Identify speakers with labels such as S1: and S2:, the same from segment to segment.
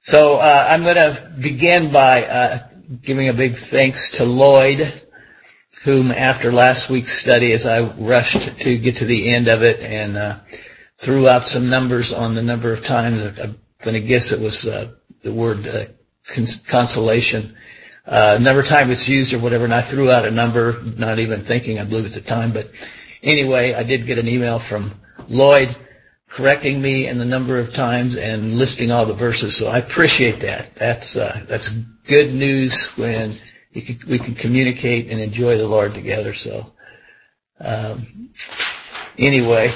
S1: So I'm going to begin by giving a big thanks to Lloyd, whom after last week's study, as I rushed to get to the end of it and threw out some numbers on the number of times, I'm going to guess it was the word consolation. Number of times it's used or whatever, and I threw out a number, not even thinking, I believe at the time. But anyway, I did get an email from Lloyd correcting me in the number of times and listing all the verses, so I appreciate that. That's good news when we can communicate and enjoy the Lord together. So anyway,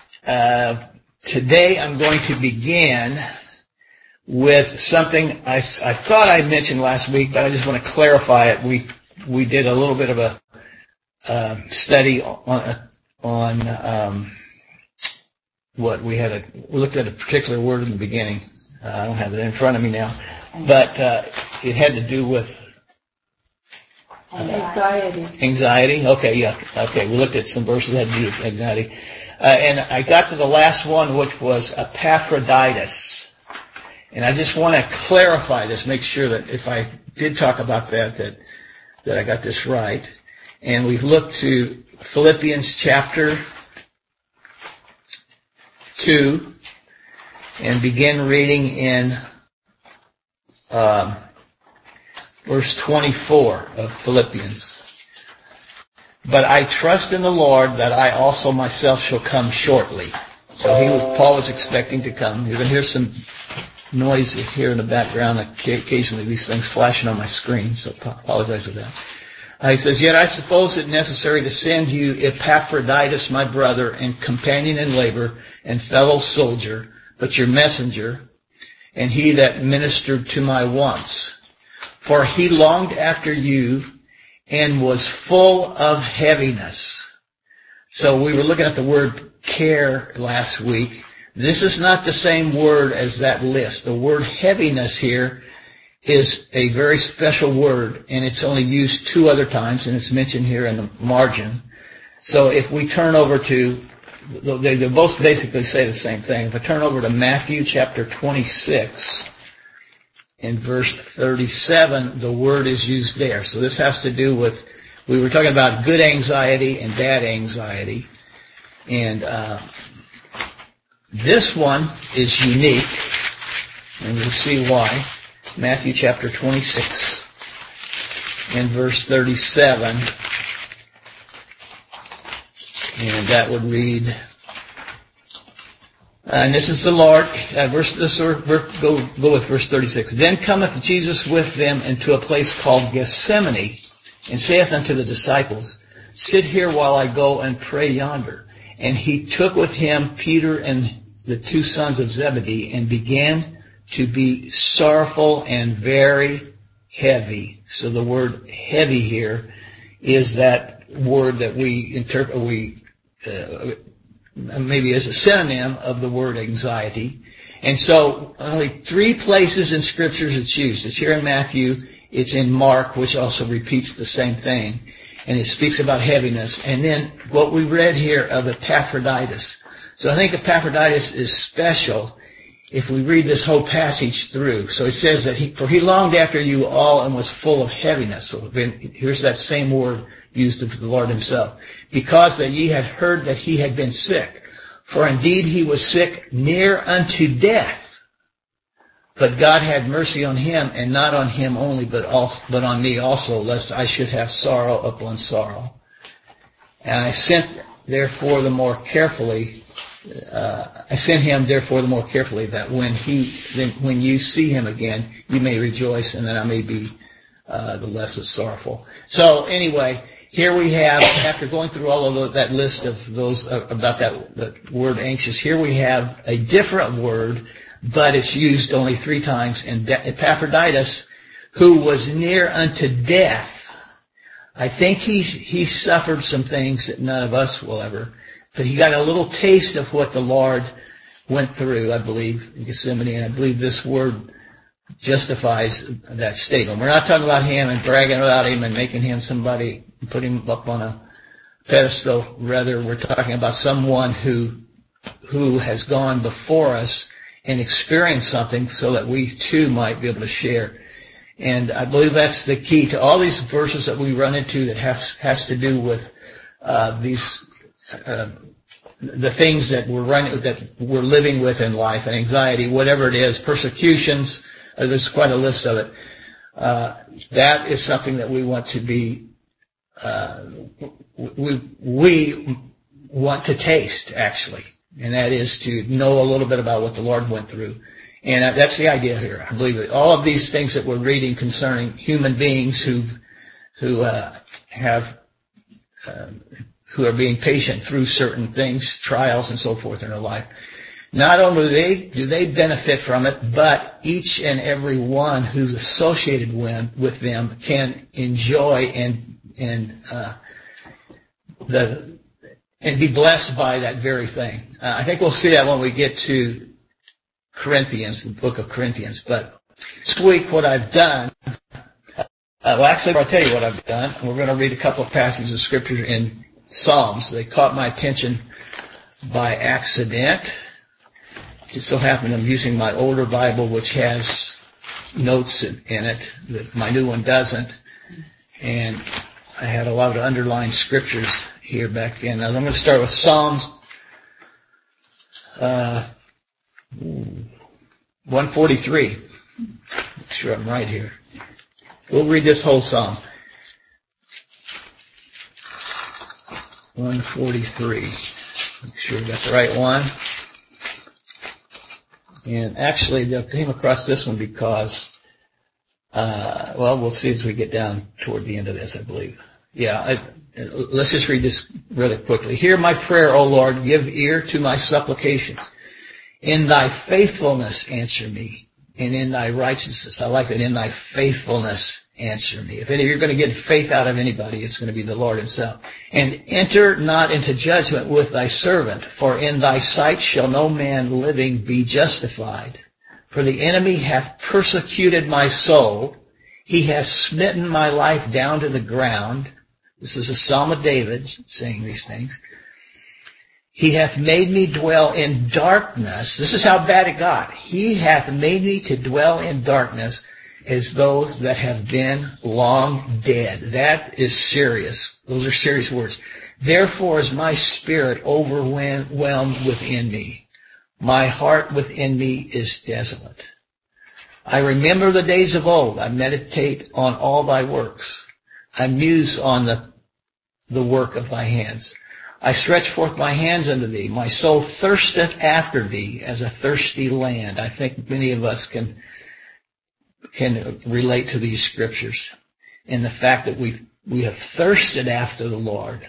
S1: today I'm going to begin with something I thought I mentioned last week, but I just want to clarify it. We did a little bit of a study on what we looked at a particular word in the beginning. I don't have it in front of me now, but it had to do with
S2: anxiety.
S1: Anxiety. Okay, yeah. Okay, we looked at some verses that had to do with anxiety, and I got to the last one, which was Epaphroditus. And I just want to clarify this, make sure that if I did talk about that I got this right. And we've looked to Philippians chapter 2 and begin reading in verse 24 of Philippians. But I trust in the Lord that I also myself shall come shortly. So Paul was expecting to come. You're going to hear some noise here in the background, occasionally these things flashing on my screen, so I apologize for that. He says, yet I suppose it necessary to send you Epaphroditus, my brother and companion in labor and fellow soldier, but your messenger, and he that ministered to my wants. For he longed after you and was full of heaviness. So we were looking at the word care last week. This is not the same word as that list. The word heaviness here is a very special word, and it's only used 2 other times, and it's mentioned here in the margin. So if we turn over to, they both basically say the same thing. If I turn over to Matthew chapter 26, in verse 37, the word is used there. So this has to do with, we were talking about good anxiety and bad anxiety, and this one is unique, and we'll see why. Matthew chapter 26 and verse 37, and that would read, and this is the Lord, go with verse 36. Then cometh Jesus with them into a place called Gethsemane, and saith unto the disciples, sit here while I go and pray yonder. And he took with him Peter and the 2 sons of Zebedee, and began to be sorrowful and very heavy. So the word heavy here is that word that we interpret, maybe as a synonym of the word anxiety. And so only 3 places in scriptures it's used. It's here in Matthew, it's in Mark, which also repeats the same thing, and it speaks about heaviness. And then what we read here of Epaphroditus. So I think Epaphroditus is special if we read this whole passage through. So it says that he longed after you all and was full of heaviness. So here's that same word used of the Lord himself. Because that ye had heard that he had been sick. For indeed he was sick near unto death. But God had mercy on him, and not on him only, but on me also, lest I should have sorrow upon sorrow. And I sent him therefore the more carefully, that when you see him again, you may rejoice, and that I may be the less sorrowful. So anyway, here we have, after going through all of that list of those about that word anxious, here we have a different word, but it's used only 3 times. And Epaphroditus, who was near unto death. I think he suffered some things that none of us will ever. But he got a little taste of what the Lord went through, I believe, in Gethsemane, and I believe this word justifies that statement. We're not talking about him and bragging about him and making him somebody, put him up on a pedestal. Rather, we're talking about someone who has gone before us and experience something so that we too might be able to share. And I believe that's the key to all these verses that we run into that has to do with the things that we're living with in life, and anxiety, whatever it is, persecutions. There's quite a list of it. That is something that we want to be. We want to taste, actually, and that is to know a little bit about what the Lord went through. And that's the idea here. I believe that all of these things that we're reading concerning human beings who are being patient through certain things, trials and so forth in their life. Not only do they benefit from it, but each and every one who's associated with them can enjoy and be blessed by that very thing. I think we'll see that when we get to Corinthians, the book of Corinthians. But this week what I've done, actually I'll tell you what I've done. We're going to read a couple of passages of scripture in Psalms. They caught my attention by accident. It just so happened I'm using my older Bible, which has notes in it that my new one doesn't. And I had a lot of underlined scriptures here back then. Now I'm going to start with Psalms 143. Make sure I'm right here. We'll read this whole psalm. 143. Make sure we got the right one. And actually, I came across this one because, we'll see as we get down toward the end of this, I believe. Let's just read this really quickly. Hear my prayer, O Lord. Give ear to my supplications. In thy faithfulness answer me, and in thy righteousness. I like that. In thy faithfulness answer me. If you're going to get faith out of anybody, it's going to be the Lord himself. And enter not into judgment with thy servant, for in thy sight shall no man living be justified. For the enemy hath persecuted my soul. He hath smitten my life down to the ground. This is a Psalm of David saying these things. He hath made me dwell in darkness. This is how bad it got. He hath made me to dwell in darkness as those that have been long dead. That is serious. Those are serious words. Therefore is my spirit overwhelmed within me. My heart within me is desolate. I remember the days of old. I meditate on all thy works. I muse on the work of thy hands. I stretch forth my hands unto thee. My soul thirsteth after thee as a thirsty land. I think many of us can relate to these scriptures and the fact that we have thirsted after the Lord.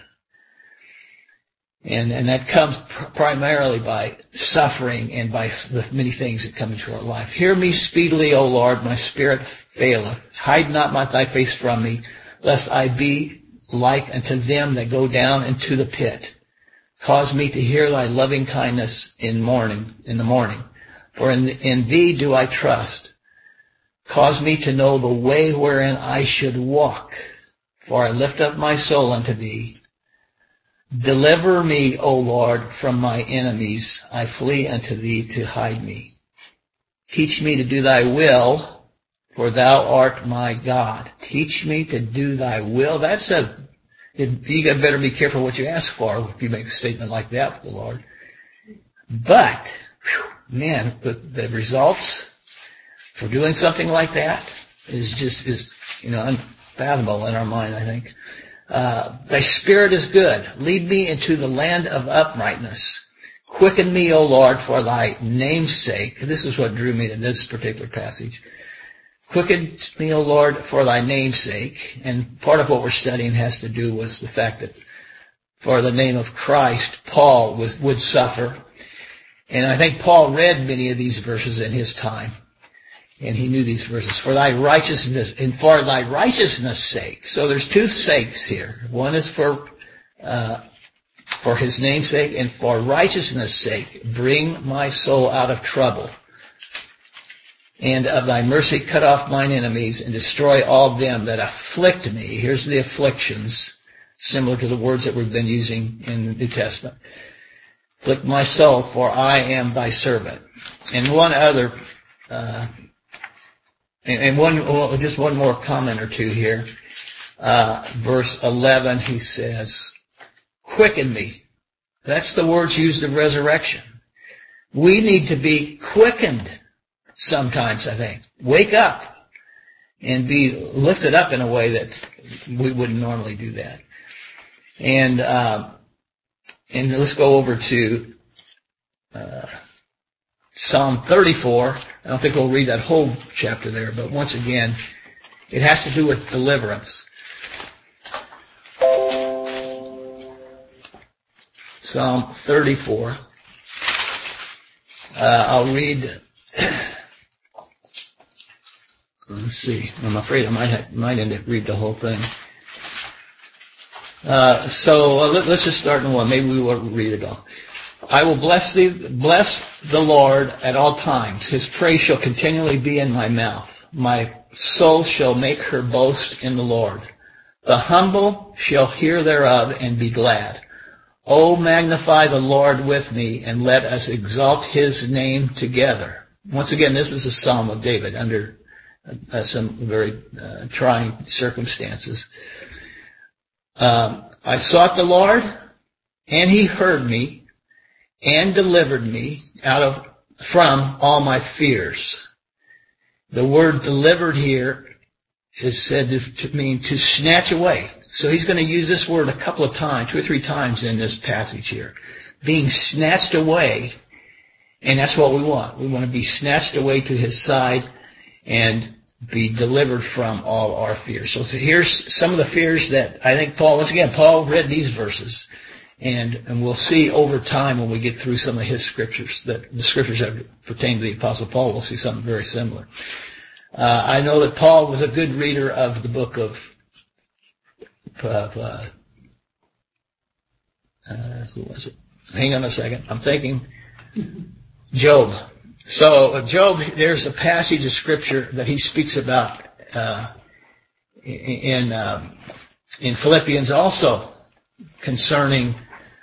S1: And that comes primarily by suffering and by the many things that come into our life. Hear me speedily, O Lord, my spirit faileth. Hide not thy face from me, lest I be like unto them that go down into the pit. Cause me to hear thy loving kindness in the morning. For in thee do I trust. Cause me to know the way wherein I should walk. For I lift up my soul unto thee. Deliver me, O Lord, from my enemies. I flee unto thee to hide me. Teach me to do thy will, for thou art my God. Teach me to do thy will. You better be careful what you ask for if you make a statement like that with the Lord. But, man, the results for doing something like that is unfathomable in our mind, I think. Thy spirit is good. Lead me into the land of uprightness. Quicken me, O Lord, for thy name's sake. This is what drew me to this particular passage. Quicken me, O Lord, for thy name's sake. And part of what we're studying has to do with the fact that for the name of Christ, Paul would suffer. And I think Paul read many of these verses in his time. And he knew these verses. For thy righteousness, and for thy righteousness' sake. So there's two sakes here. One is for his name's sake, and for righteousness' sake, bring my soul out of trouble. And of thy mercy cut off mine enemies, and destroy all them that afflict me. Here's the afflictions, similar to the words that we've been using in the New Testament. Afflict my soul, for I am thy servant. And one other, just one more comment or two here. Verse 11, he says, quicken me. That's the words used of resurrection. We need to be quickened sometimes, I think. Wake up and be lifted up in a way that we wouldn't normally do that. And let's go over to Psalm 34. I don't think we'll read that whole chapter there, but once again, it has to do with deliverance. Psalm 34. I'll read. Let's see. I'm afraid I might end up read the whole thing. Let's just start in one. Maybe we won't read it all. I will bless the Lord at all times. His praise shall continually be in my mouth. My soul shall make her boast in the Lord. The humble shall hear thereof and be glad. O magnify the Lord with me, and let us exalt his name together. Once again, this is a psalm of David under some very trying circumstances. I sought the Lord, and he heard me, and delivered me from all my fears. The word delivered here is said to mean to snatch away. So he's going to use this word a couple of times, 2 or 3 times in this passage here. Being snatched away, and that's what we want. We want to be snatched away to his side and be delivered from all our fears. So here's some of the fears that I think Paul read these verses. And we'll see over time when we get through some of his scriptures, that the scriptures that pertain to the Apostle Paul, we'll see something very similar. I know that Paul was a good reader of the book of who was it? Hang on a second. I'm thinking Job. So Job, there's a passage of scripture that he speaks about in Philippians also concerning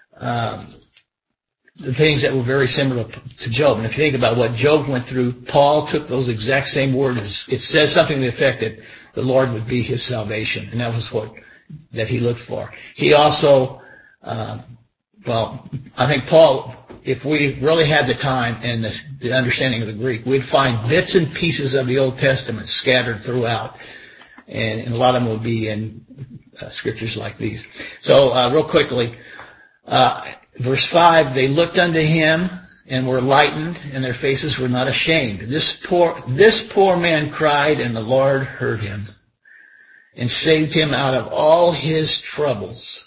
S1: the things that were very similar to Job. And if you think about what Job went through, Paul took those exact same words. It says something to the effect that the Lord would be his salvation, and that was that he looked for. He also, I think Paul, if we really had the time and the understanding of the Greek, we'd find bits and pieces of the Old Testament scattered throughout, and a lot of them would be in scriptures like these. So, real quickly, verse 5, they looked unto him and were lightened, and their faces were not ashamed. This poor man cried, and the Lord heard him and saved him out of all his troubles.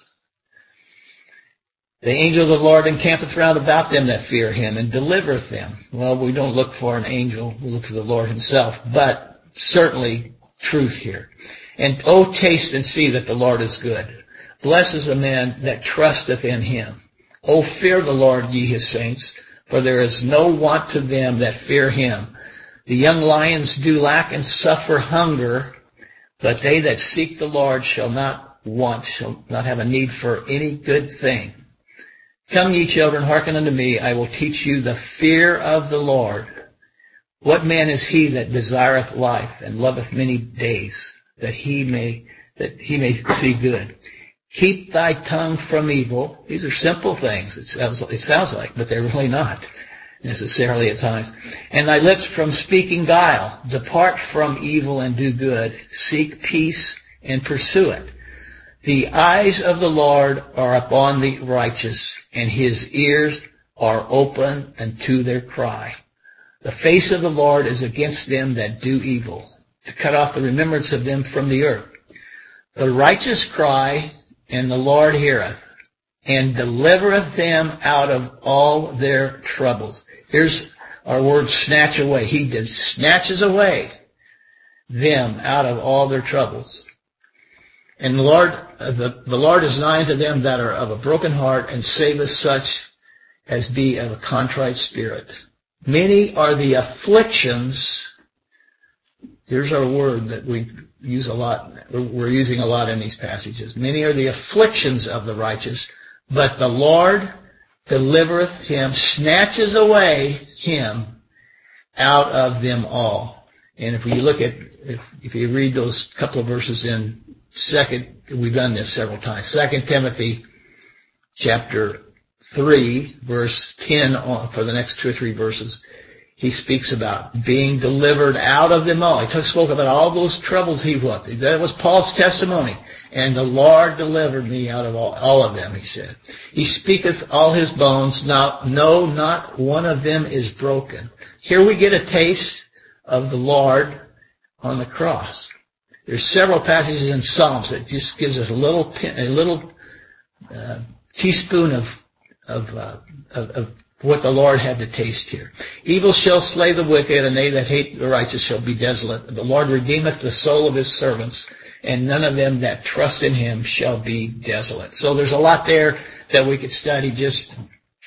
S1: The angel of the Lord encampeth round about them that fear him, and delivereth them. Well, we don't look for an angel, we look for the Lord himself, but certainly truth here. And oh, taste and see that the Lord is good. Blessed is the man that trusteth in him. Oh, fear the Lord, ye his saints, for there is no want to them that fear him. The young lions do lack and suffer hunger, but they that seek the Lord shall not have a need for any good thing. Come, ye children, hearken unto me. I will teach you the fear of the Lord. What man is he that desireth life and loveth many days, that he may see good? Keep thy tongue from evil. These are simple things, it sounds like, but they're really not necessarily at times. And thy lips from speaking guile. Depart from evil and do good. Seek peace and pursue it. The eyes of the Lord are upon the righteous, and his ears are open unto their cry. The face of the Lord is against them that do evil, to cut off the remembrance of them from the earth. The righteous cry, and the Lord heareth, and delivereth them out of all their troubles. Here's our word, snatch away. He snatches away them out of all their troubles. And the Lord is nigh unto them that are of a broken heart, and saveth such as be of a contrite spirit. Many are the afflictions. Here's our word that we use a lot. We're using a lot in these passages. Many are the afflictions of the righteous, but the Lord delivereth him, snatches away him out of them all. And if we look at, if you read those couple of verses in we've done this several times, 2 Timothy chapter 3, verse 10 on, for the next 2 or 3 verses, he speaks about being delivered out of them all. He spoke about all those troubles he went. That was Paul's testimony. And the Lord delivered me out of all of them, he said. He speaketh all his bones. Now, no, not one of them is broken. Here we get a taste of the Lord on the cross. There's several passages in Psalms that just gives us a little teaspoon of what the Lord had to taste here. Evil shall slay the wicked, and they that hate the righteous shall be desolate. The Lord redeemeth the soul of his servants, and none of them that trust in him shall be desolate. So there's a lot there that we could study just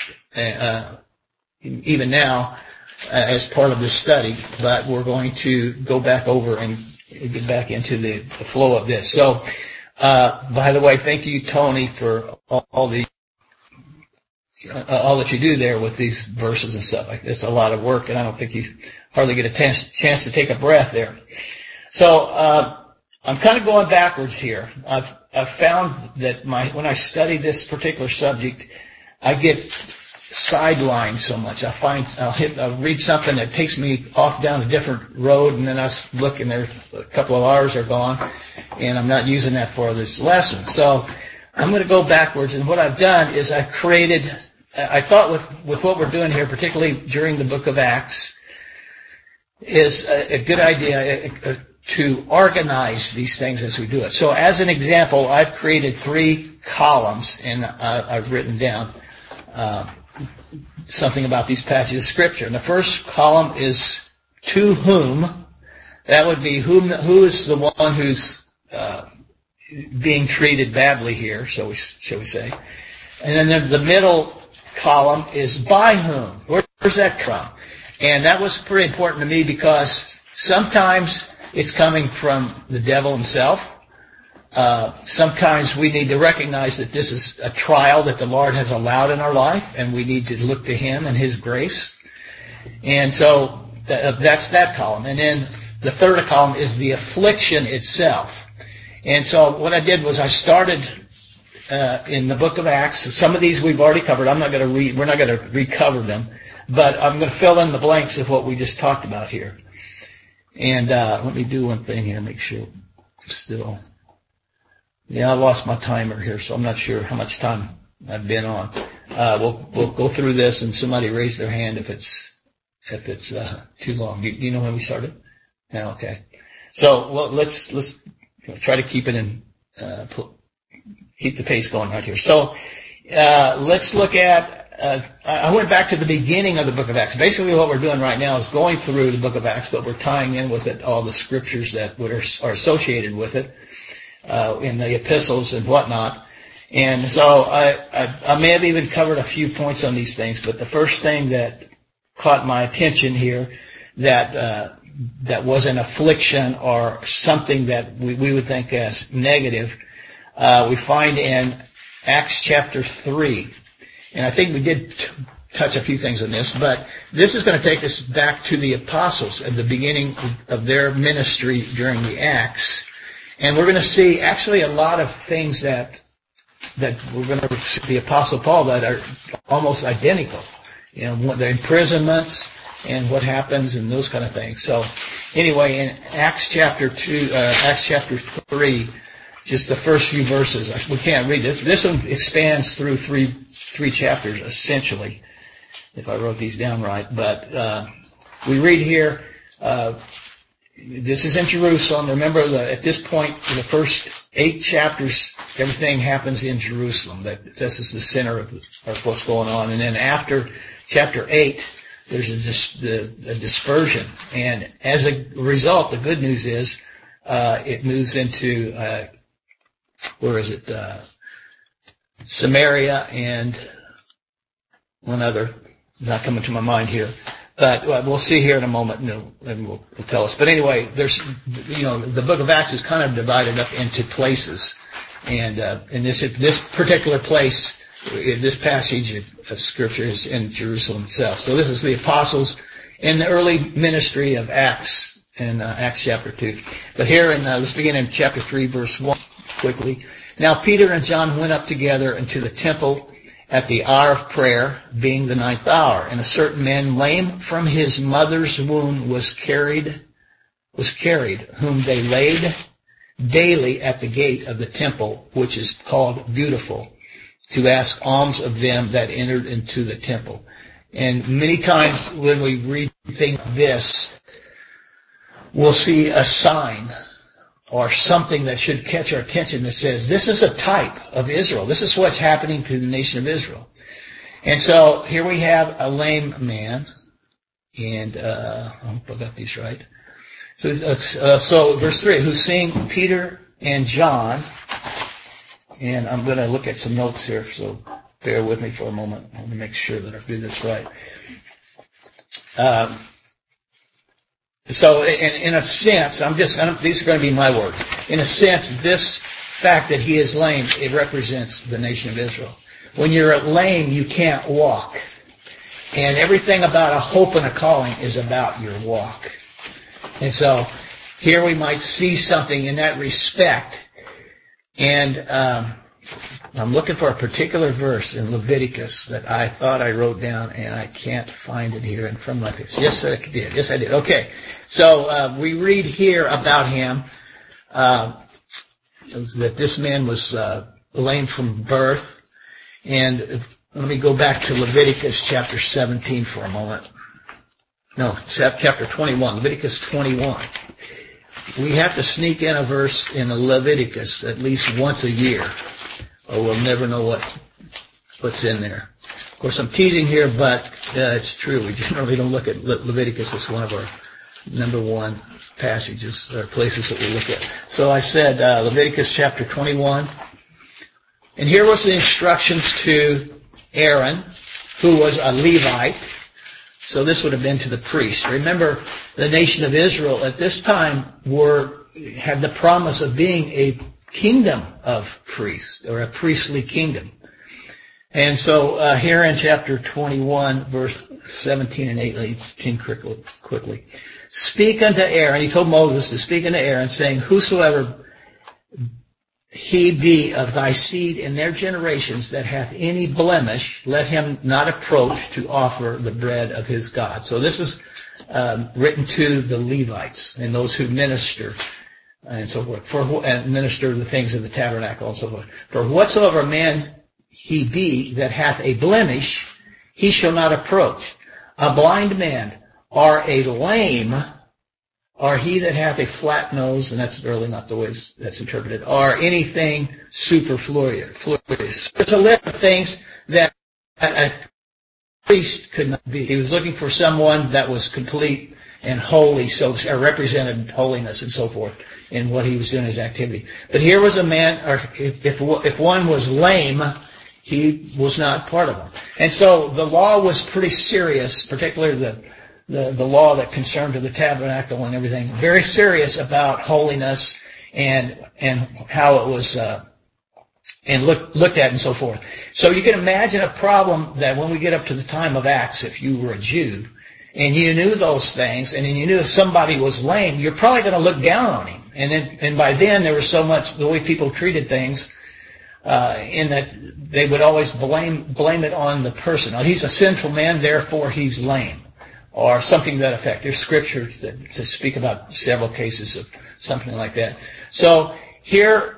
S1: even now as part of this study, but we're going to go back over and get back into the flow of this. So, by the way, thank you, Tony, for all that you do there with these verses and stuff like this. A lot of work, and I don't think you hardly get a chance to take a breath there. So, I'm kind of going backwards here. I've found that when I study this particular subject, I get sidelined so much. I'll read something that takes me off down a different road, and then I look and there's a couple of hours are gone, and I'm not using that for this lesson. So I'm going to go backwards, and what I've done is I thought with what we're doing here, particularly during the book of Acts, is a good idea to organize these things as we do it. So as an example, I've created 3 columns, and I've written down something about these passages of Scripture. And the first column is to whom. That would be who is the one who's being treated badly here, shall we say. And then the middle column is by whom. Where's that from? And that was pretty important to me because sometimes it's coming from the devil himself. Sometimes we need to recognize that this is a trial that the Lord has allowed in our life, and we need to look to Him and His grace. And so that's that column. And then the third column is the affliction itself. And so what I did was I started in the book of Acts. Some of these we've already covered. We're not going to recover them, but I'm going to fill in the blanks of what we just talked about here. And let me do one thing here, make sure I'm still. Yeah, I lost my timer here, so I'm not sure how much time I've been on. We'll go through this, and somebody raise their hand if it's too long. Do you know when we started? Yeah, okay. So, well, let's try to keep it in, keep the pace going right here. So, let's look at, I went back to the beginning of the book of Acts. Basically what we're doing right now is going through the book of Acts, but we're tying in with it all the scriptures that are associated with it, in the epistles and whatnot. And so I may have even covered a few points on these things, but the first thing that caught my attention here that was an affliction or something that we would think as negative, we find in Acts chapter 3. And I think we did touch a few things on this, but this is going to take us back to the apostles at the beginning of their ministry during the Acts. And we're going to see actually a lot of things that we're going to see the Apostle Paul that are almost identical. You know, the imprisonments and what happens and those kind of things. So anyway, in Acts chapter 3, just the first few verses, we can't read this. This one expands through three chapters essentially, if I wrote these down right. But we read here, this is in Jerusalem. Remember, at this point, in the first 8 chapters, everything happens in Jerusalem. This is the center of what's going on. And then after chapter 8, there's a dispersion. And as a result, the good news is it moves into where is it? Samaria and one other. It's not coming to my mind here. But we'll see here in a moment, and will tell us. But anyway, there's, the book of Acts is kind of divided up into places, and in this particular place, this passage of Scripture is in Jerusalem itself. So this is the apostles in the early ministry of Acts, in Acts chapter 2. But here let's begin in chapter 3, verse 1 quickly. Now Peter and John went up together into the temple at the hour of prayer, being the 9th hour. And a certain man, lame from his mother's womb, was carried, whom they laid daily at the gate of the temple, which is called Beautiful, to ask alms of them that entered into the temple. And many times when we read things like this, we'll see a sign or something that should catch our attention that says, this is a type of Israel. This is what's happening to the nation of Israel. And so here we have a lame man, and I hope I got these right. So verse 3, who's seeing Peter and John, and I'm going to look at some notes here, so bear with me for a moment. I want to make sure that I do this right. So in a sense, these are going to be my words. In a sense, this fact that he is lame, it represents the nation of Israel. When you're lame, you can't walk. And everything about a hope and a calling is about your walk. And so here we might see something in that respect. And I'm looking for a particular verse in Leviticus that I thought I wrote down, and I can't find it here in front of my face. Yes, I did. Yes, I did. Okay. So we read here about him that this man was lame from birth. And let me go back to Leviticus chapter 17 for a moment. No, chapter 21, Leviticus 21. We have to sneak in a verse in Leviticus at least once a year, or we'll never know what's in there. Of course, I'm teasing here, but it's true. We generally don't look at Leviticus as one of our number one passages or places that we look at. So I said Leviticus chapter 21. And here was the instructions to Aaron, who was a Levite. So this would have been to the priest. Remember, the nation of Israel at this time had the promise of being a kingdom of priests, or a priestly kingdom. And so here in chapter 21, verse 17 and 18 quickly. Speak unto Aaron, he told Moses to speak unto Aaron, saying, whosoever he be of thy seed in their generations that hath any blemish, let him not approach to offer the bread of his God. So this is written to the Levites and those who minister and so forth, and minister the things of the tabernacle and so forth. For whatsoever man he be that hath a blemish, he shall not approach. A blind man, or a lame, or he that hath a flat nose, and that's really not the way that's interpreted, or anything superfluous. There's a list of things that a priest could not be. He was looking for someone that was complete and holy, so represented holiness and so forth in what he was doing, his activity. But here was a man, or if one was lame, he was not part of them. And so the law was pretty serious, particularly the law that concerned to the tabernacle and everything, very serious about holiness and how it was and looked at and so forth. So you can imagine a problem that when we get up to the time of Acts, if you were a Jew and you knew those things, and then you knew if somebody was lame, you're probably going to look down on him. And by then there was so much the way people treated things, in that they would always blame it on the person. Now, he's a sinful man, therefore he's lame, or something to that effect. There's scriptures that speak about several cases of something like that. So the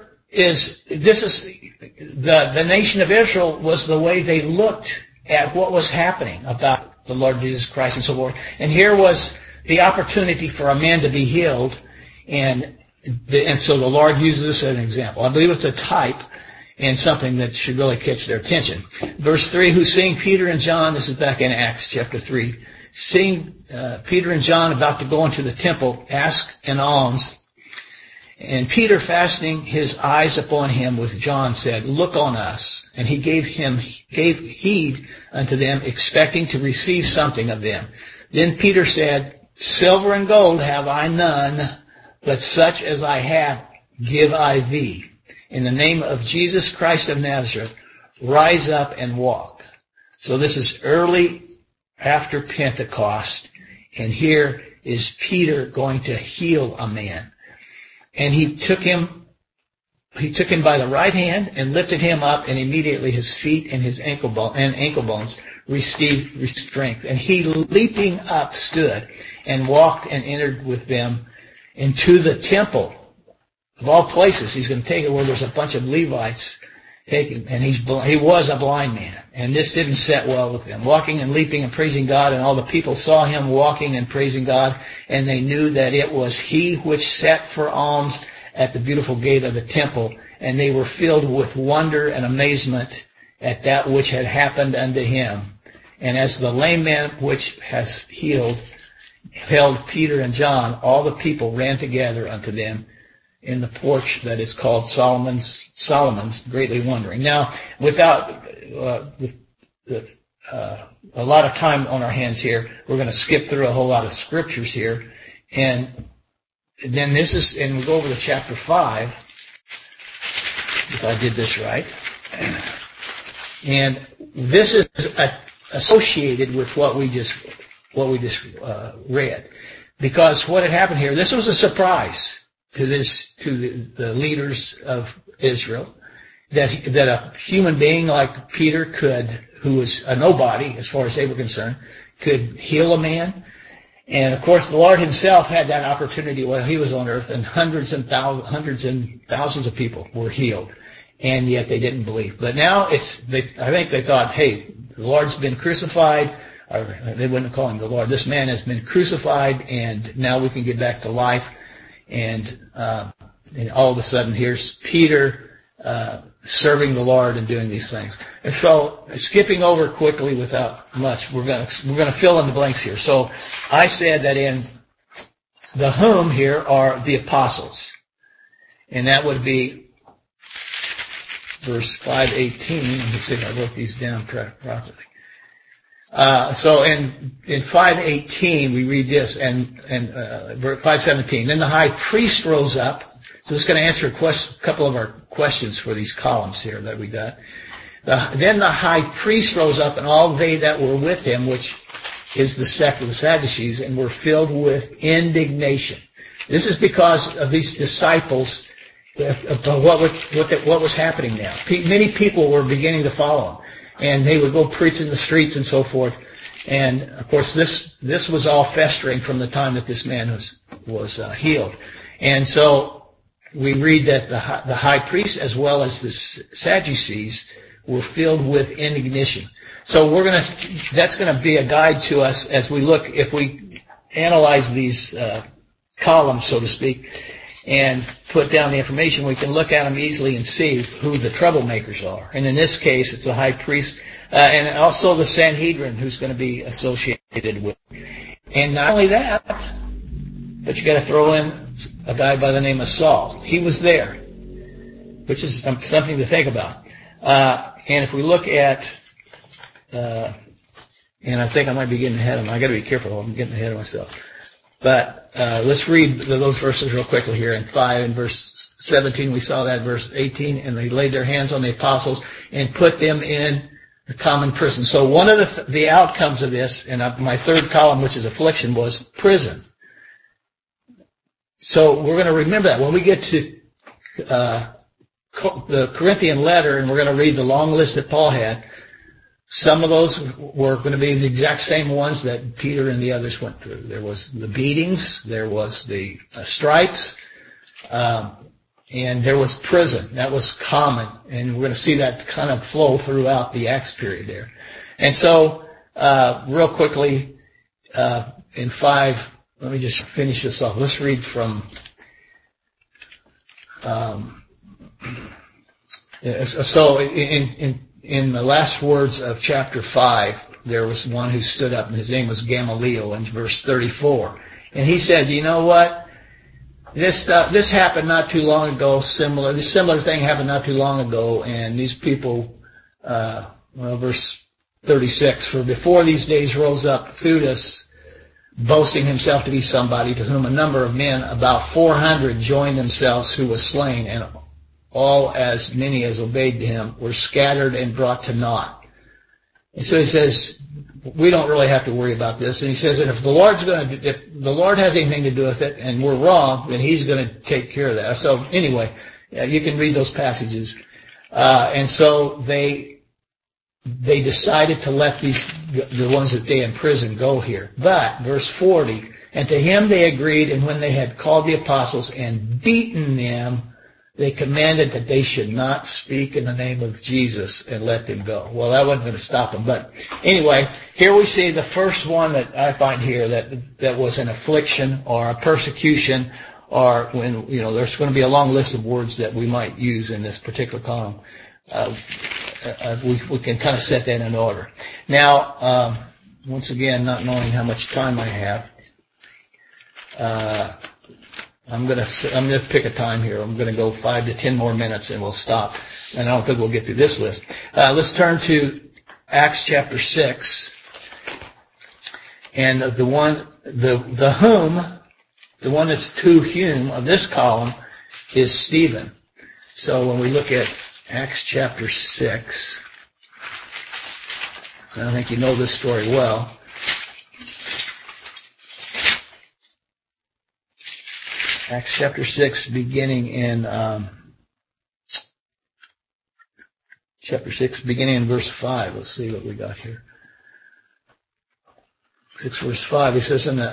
S1: nation of Israel was the way they looked at what was happening about the Lord Jesus Christ and so forth. And here was the opportunity for a man to be healed, and so the Lord uses this as an example. I believe it's a type and something that should really catch their attention. Verse 3, who seeing Peter and John, this is back in Acts chapter 3, seeing Peter and John about to go into the temple, ask an alms. And Peter, fastening his eyes upon him with John, said, look on us. And he gave heed unto them, expecting to receive something of them. Then Peter said, silver and gold have I none, but such as I have give I thee. In the name of Jesus Christ of Nazareth, rise up and walk. So this is early after Pentecost, And here is Peter going to heal a man. And he took him by the right hand and lifted him up, and immediately his feet and his ankle bones received strength. And he, leaping up, stood and walked and entered with them into the temple. Of all places, he's going to take it where there's a bunch of Levites taking, and he was a blind man, and this didn't set well with them. Walking and leaping and praising God, and all the people saw him walking and praising God, and they knew that it was he which sat for alms at the beautiful gate of the temple, and they were filled with wonder and amazement at that which had happened unto him. And as the lame man which has healed held Peter and John, all the people ran together unto them in the porch that is called Solomon's, greatly wondering. Now, without a lot of time on our hands here, we're going to skip through a whole lot of scriptures here, and then and we'll go over to chapter 5, if I did this right. And this is associated with what we just read, because what had happened here, this was a surprise to the leaders of Israel, that a human being like Peter who was a nobody as far as they were concerned, could heal a man. And of course the Lord himself had that opportunity while he was on earth, and hundreds and thousands of people were healed, and yet they didn't believe. But now I think they thought, hey, the Lord's been crucified, or they wouldn't call him the Lord. This man has been crucified, and now we can get back to life. And all of a sudden, here's Peter serving the Lord and doing these things. And so, skipping over quickly without much, we're going to fill in the blanks here. So, I said that in the whom here are the apostles, and that would be verse 5:18. Let me see if I wrote these down properly. So in 5:18 we read this, and 5:17. Then the high priest rose up. So it's going to answer a couple of our questions for these columns here that we got. Then the high priest rose up, and all they that were with him, which is the sect of the Sadducees, and were filled with indignation. This is because of these disciples, of what was happening now. Many people were beginning to follow him, and they would go preach in the streets and so forth. And of course, this was all festering from the time that this man was healed. And so we read that the high priest as well as the Sadducees were filled with indignation. So that's going to be a guide to us as we look, if we analyze these columns, so to speak, and put down the information, we can look at them easily and see who the troublemakers are. And in this case, it's the high priest, and also the Sanhedrin, who's going to be associated with. And not only that, but you got to throw in a guy by the name of Saul. He was there, which is something to think about. And if we look at, and I think I might be getting ahead of him. I got to be careful. I'm getting ahead of myself. But let's read those verses real quickly here. In 5 and verse 17, we saw that. Verse 18, and they laid their hands on the apostles and put them in the common prison. So one of the outcomes of this, and my third column, which is affliction, was prison. So we're going to remember that when we get to the Corinthian letter, and we're going to read the long list that Paul had. Some of those were going to be the exact same ones that Peter and the others went through. There was the beatings, there was the stripes, and there was prison. That was common, and we're going to see that kind of flow throughout the Acts period there. And so, real quickly, in 5, let me just finish this off. Let's read from, so in the last words of chapter 5, there was one who stood up, and his name was Gamaliel, in verse 34. And he said, you know what? This happened not too long ago, this similar thing happened not too long ago, and these people, verse 36, for before these days rose up Theudas, boasting himself to be somebody, to whom a number of men, about 400, joined themselves, who was slain, and all as many as obeyed him were scattered and brought to naught. And so he says, we don't really have to worry about this. And he says that if the Lord has anything to do with it and we're wrong, then he's going to take care of that. So anyway, you can read those passages. And so they decided to let the ones that they imprisoned go here. But, verse 40, and to him they agreed, and when they had called the apostles and beaten them, they commanded that they should not speak in the name of Jesus and let them go. Well, that wasn't going to stop them. But anyway, here we see the first one that I find here that was an affliction or a persecution, or when, there's going to be a long list of words that we might use in this particular column. We can kind of set that in order. Now, once again, not knowing how much time I have, I'm gonna pick a time here. I'm gonna go 5 to 10 more minutes and we'll stop. And I don't think we'll get through this list. Let's turn to Acts chapter 6. And the one that's to whom of this column is Stephen. So when we look at Acts chapter 6, I think you know this story well. Acts chapter 6, beginning in verse 5. Let's see what we got here. 6 verse 5. He says, and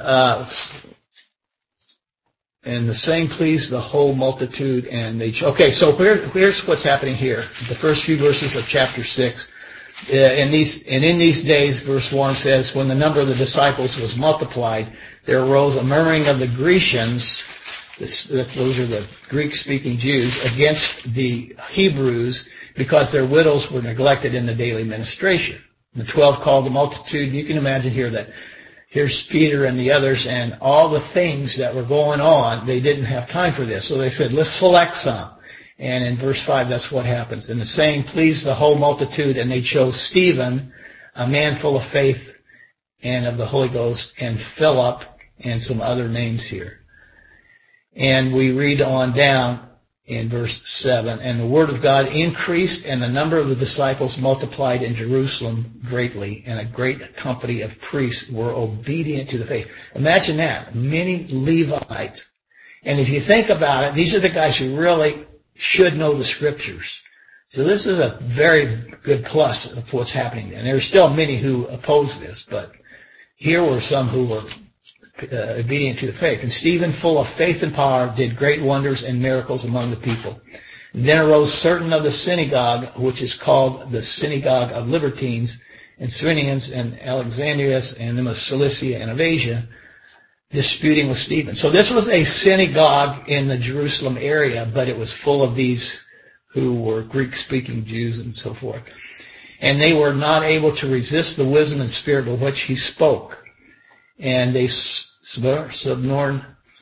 S1: the saying pleased the whole multitude, and they. Okay, so here's what's happening here. The first few verses of chapter 6. In these days, verse 1 says, when the number of the disciples was multiplied, there arose a murmuring of the Grecians. Those are the Greek-speaking Jews, against the Hebrews, because their widows were neglected in the daily ministration. The 12 called the multitude. You can imagine here that here's Peter and the others, and all the things that were going on, they didn't have time for this. So they said, let's select some. And in verse 5, that's what happens. And the saying pleased the whole multitude, and they chose Stephen, a man full of faith and of the Holy Ghost, and Philip, and some other names here. And we read on down in verse 7, and the word of God increased, and the number of the disciples multiplied in Jerusalem greatly, and a great company of priests were obedient to the faith. Imagine that, many Levites. And if you think about it, these are the guys who really should know the scriptures. So this is a very good plus of what's happening there. And there are still many who oppose this, but here were some who were obedient to the faith. And Stephen, full of faith and power, did great wonders and miracles among the people. And then arose certain of the synagogue, which is called the synagogue of Libertines, and Cyrenians, and Alexandrians, and them of Cilicia and of Asia, disputing with Stephen. So this was a synagogue in the Jerusalem area, but it was full of these who were Greek-speaking Jews and so forth. And they were not able to resist the wisdom and spirit with which he spoke. And they suborned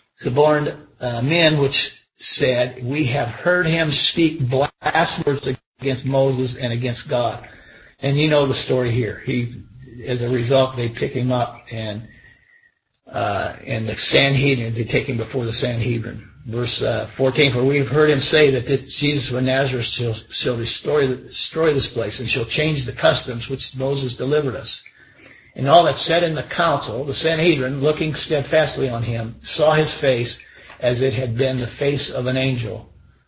S1: men which said, we have heard him speak blasphemous against Moses and against God. And you know the story here. As a result, they pick him up and the Sanhedrin, they take him before the Sanhedrin. Verse 14, for we have heard him say that this Jesus of Nazareth shall destroy this place, and shall change the customs which Moses delivered us. And all that said in the council, the Sanhedrin, looking steadfastly on him, saw his face as it had been the face of an angel.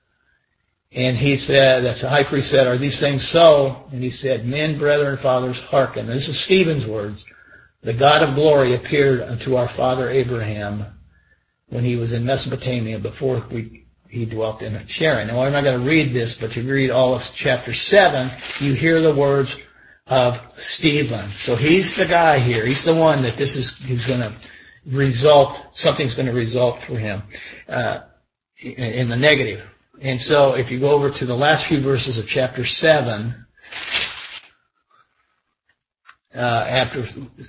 S1: And he said, that's the high priest said, are these things so? And he said, men, brethren, fathers, hearken. This is Stephen's words. The God of glory appeared unto our father Abraham when he was in Mesopotamia before he dwelt in Sharon. Now I'm not going to read this, but you read all of chapter 7, you hear the words of Stephen. So he's the guy here. He's the one that he's going to something's going to result for him, in the negative. And so if you go over to the last few verses of chapter 7, after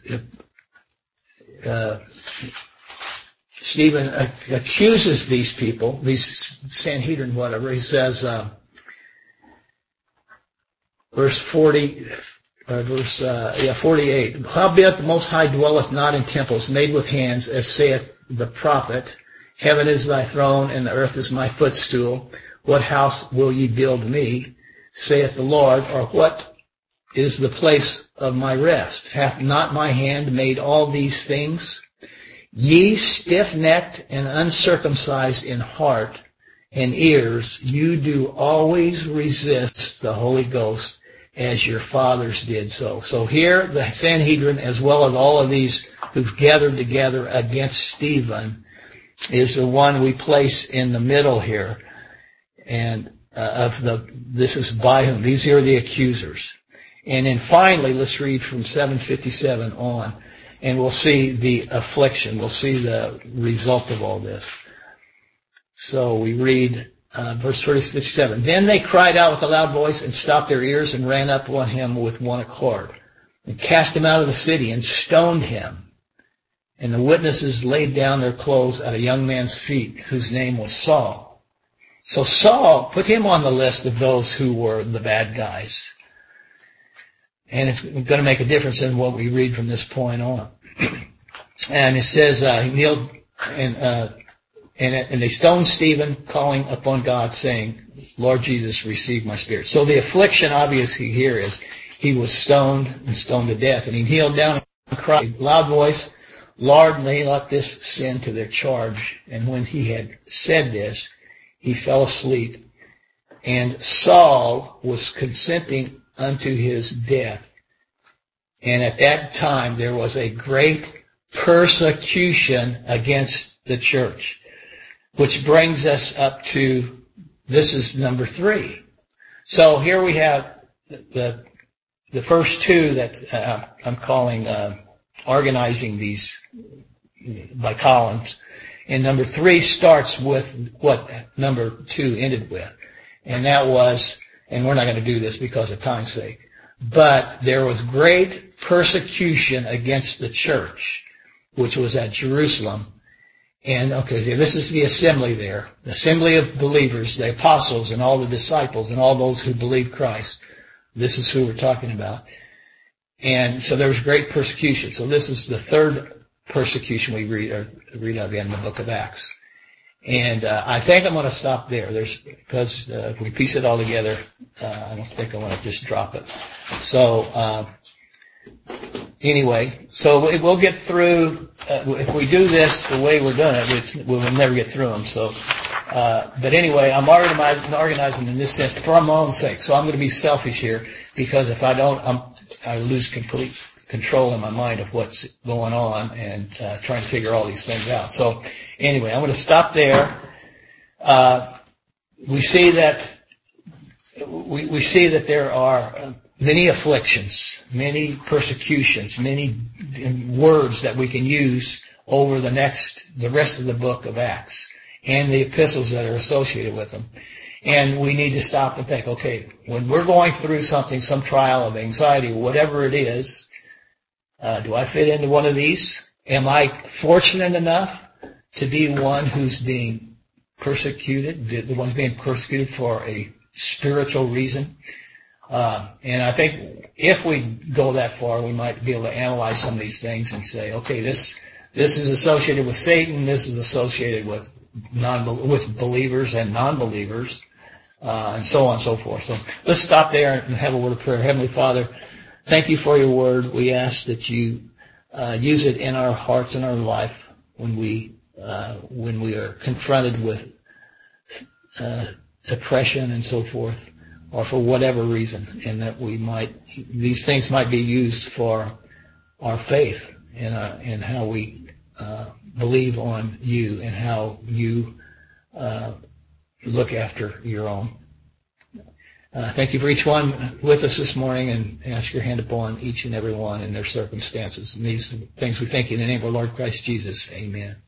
S1: Stephen accuses these people, these Sanhedrin, whatever, he says, verse 48, howbeit the Most High dwelleth not in temples made with hands, as saith the prophet, heaven is thy throne, and the earth is my footstool. What house will ye build me, saith the Lord, or what is the place of my rest. Hath not my hand made all these things? Ye stiff-necked and uncircumcised in heart and ears, you do always resist the Holy Ghost as your fathers did so. So here the Sanhedrin, as well as all of these who've gathered together against Stephen, is the one we place in the middle here. And this is by whom. These are the accusers. And then finally, let's read from 757 on, and we'll see the affliction. We'll see the result of all this. So we read verse 57. Then they cried out with a loud voice and stopped their ears and ran up on him with one accord and cast him out of the city and stoned him. And the witnesses laid down their clothes at a young man's feet whose name was Saul. So Saul put him on the list of those who were the bad guys. And it's going to make a difference in what we read from this point on. And it says, he kneeled and they stoned Stephen, calling upon God, saying, Lord Jesus, receive my spirit. So the affliction obviously here is he was stoned and stoned to death. And he kneeled down and cried, loud voice, Lord, lay not this sin to their charge. And when he had said this, he fell asleep. And Saul was consenting unto his death. And at that time there was a great persecution against the church. Which brings us up to, this is number 3. So here we have the first two that I'm calling organizing these by columns. And number 3 starts with what number 2 ended with. And that was, and we're not going to do this because of time's sake, but there was great persecution against the church, which was at Jerusalem. And okay, so this is the assembly there, the assembly of believers, the apostles and all the disciples and all those who believe Christ. This is who we're talking about. And so there was great persecution. So this is the third persecution we read of in the book of Acts. And I think I'm going to stop there. Because if we piece it all together, I don't think I want to just drop it. So anyway, so we'll get through. If we do this the way we're doing it, we'll never get through them. So, but anyway, I'm organizing in this sense for my own sake. So I'm going to be selfish here because if I don't, I lose complete control in my mind of what's going on and trying to figure all these things out. So anyway, I'm going to stop there. We see that there are many afflictions, many persecutions, many words that we can use over the rest of the book of Acts and the epistles that are associated with them. And we need to stop and think, okay, when we're going through something, some trial of anxiety, whatever it is, do I fit into one of these? Am I fortunate enough to be one who's being persecuted, the one's being persecuted for a spiritual reason? And I think if we go that far, we might be able to analyze some of these things and say, okay, this is associated with Satan, this is associated with believers and non-believers, and so on and so forth. So let's stop there and have a word of prayer. Heavenly Father, thank you for your word. We ask that you use it in our hearts and our life when we are confronted with oppression and so forth, or for whatever reason, and that these things might be used for our faith and how we believe on you and how you look after your own. Thank you for each one with us this morning, and ask your hand upon each and every one in their circumstances. And these things we thank you in the name of our Lord Christ Jesus. Amen.